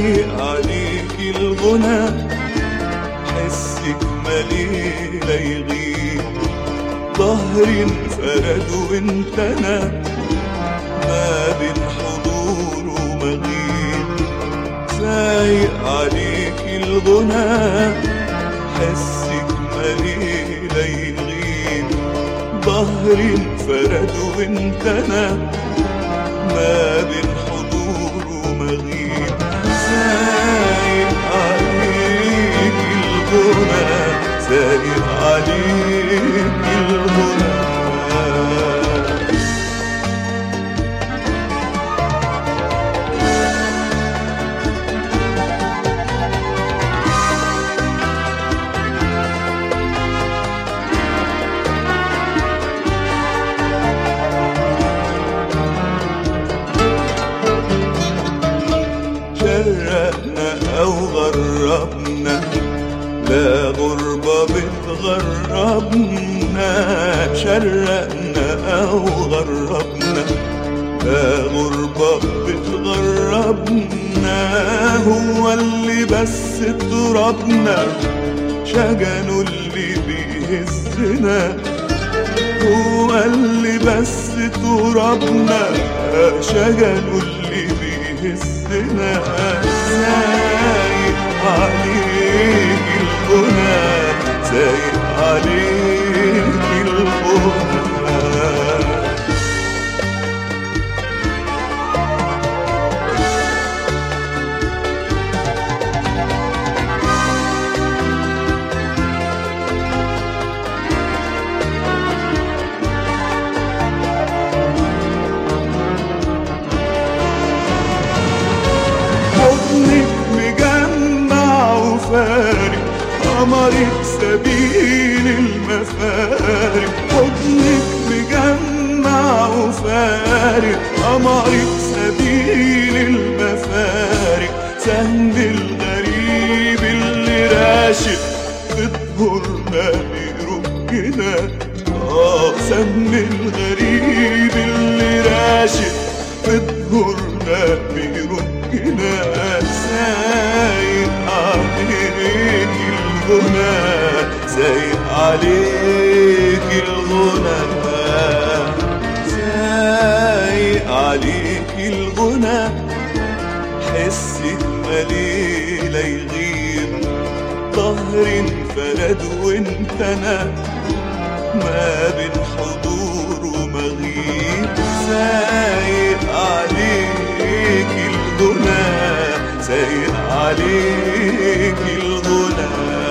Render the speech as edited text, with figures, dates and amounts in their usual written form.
سايق عليك الغنى، حسك مليلة يغيب، ظهري انفرد وانت انا، ما بين حضور ومغيب. سايق عليك الغنى، حسك مليلة يغيب، ظهري انفرد وانت انا، ما بين حضور ومغيب. سايق عليك الغنى، سايق عليك الغنى. شرقنا أو غربنا، لا غربة بتغربنا. شرقنا أو غربنا، لا غربة بتغربنا. هو اللي بس ترابنا، شجنه اللي بيهزنا. هو اللي بس ترابنا، شجنه اللي بيهزنا. سايق عليك الغنى، سايق عليك الغنى. حضنك مجمع وفارق، قمرك سبيل المفارق. حضنك مجمع وفارق، قمرك سبيل المفارق. سهم الغريب اللي راشق، بتهرنا بيركنا. سهم الغريب اللي راشق، بتهرنا بيركنا. سايق عليك الغنى، سايق عليك الغنى. سايق عليك الغنى، حسك مليلة يغيب، ظهري انفرد وانت انا، ما بين حضور ومغيب. سايق عليك الغنى، سايق عليك الغنى.